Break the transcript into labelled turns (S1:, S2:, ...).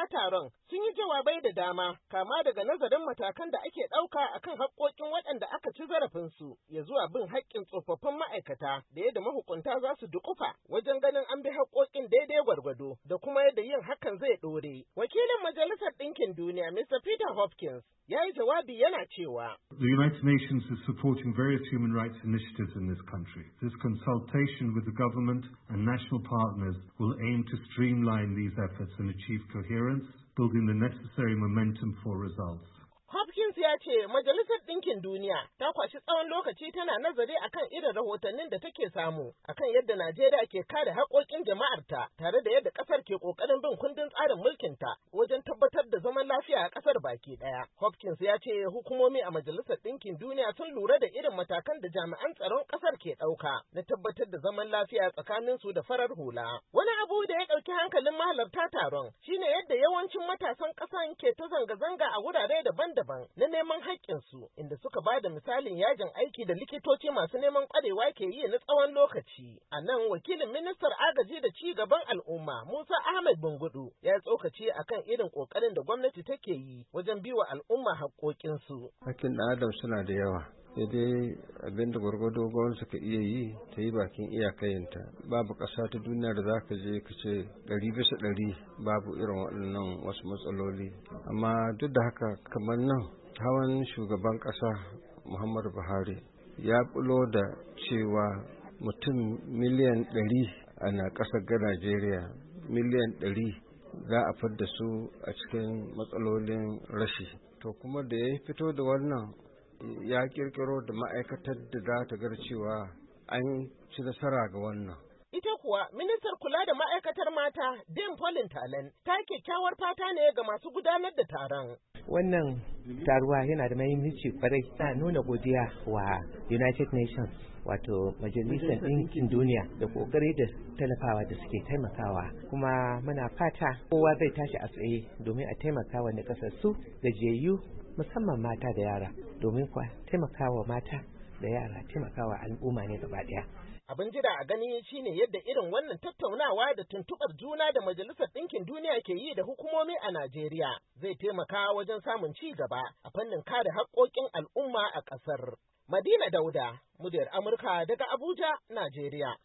S1: mahalarta taron sun yi jawabai da dama, kama daga nazarin matakan da ake ɗauka akan haƙƙoƙin waɗanda aka ci zarafinsu, ya zuwa bin haƙƙin tsofaffin ma'aikata da yadda mahukunta za su duƙufa wajen ganin an bi haƙƙoƙin daidai gwargwado da kuma yadda yin hakan zai ɗore. Wakilin Majalisar Ɗinkin Duniya, Mr. Peter Hopkins, ya yi jawabi yana cewa,
S2: The United Nations is supporting various human rights initiatives in this country. This consultation with the government and national partners will aim to streamline these efforts and achieve coherence, building the necessary momentum for results.
S1: Hopkins ya ce Majalisar Ɗinkin Duniya ta kwashi tsawon lokaci tana nazari akan irin rahotannin da take samu akan yadda Najeriya ke kare haƙoƙin jama'arta tare da yadda ƙasar ke ƙoƙarin bin kundin tsarin mulkinta wajen tabbatar da zaman lafiya a ƙasar baki ɗaya. Hopkins ya ce hukumomi a Majalisar Ɗinkin Duniya sun lura da irin matakan da jami'an tsaron ƙasar ke ɗauka na tabbatar da zaman lafiya tsakanin su da farar hula. Wani abu da ya ɗauki hankalin mahalarta taron shine yadda yawancin matasan ƙasan ke ta zanga-zanga a wurare daban-daban na neman haƙƙinsu, inda suka ba da misalin yajin aiki da likitoci masu neman ƙwarewa ke yi na tsawon lokaci. A nan wakilin ministar agaji da ci gaban al'umma Musa Ahmed Bungudu ya tsokaci akan irin ƙoƙarin da gwamnati take yi wajen biwa al'umma haƙƙoƙinsu.
S3: Hakkin ɗan adam suna da yawa. Sai dai abin da gwargwado gwamnati ka iya yi ta yi bakin iyakayinta. Babu ƙasa ta duniya da za ka je ka ce 100% babu irin waɗannan wasu matsaloli. Amma duk da haka kamar nan hawan shugaban ƙasa Muhammadu Buhari ya bulo da cewa mutum miliyan 100 a ƙasar ga Najeriya, miliyan 100 za a fidda su a cikin matsalolin rashi. To kuma da ya fito da wannan ya kirkiro da ma'aikatar da za ta gar cewa an ci nasara ga wannan.
S1: Ita kuwa ministar kula da ma'aikatar mata Dame Pauline Talen ta kyakkyawar fata ne ga masu gudanar da taron.
S4: Wannan taruwa yana da mahimmanci kwarai, na nuna godiya wa United Nations wato Majalisar Ɗinkin Duniya da kokari da tallafawa da suke taimakawa, kuma muna fata kowa zai tashi a tsaye domin a taimakawa na kasassu gajiyayyu musamman mata da yara, domin kuwa taimakawa mata da yara taimakawa al'umma ne gaba ɗaya.
S1: Abin jira a gani shine yadda irin wannan tattaunawa da tuntuɓar juna da Majalisar Ɗinkin Duniya ke yi da hukumomi a Najeriya zai taimaka wajen samun ci gaba a fannin kare haƙƙoƙin al'umma a ƙasar. Madina Dauda, muryar Amurka daga Abuja, Najeriya.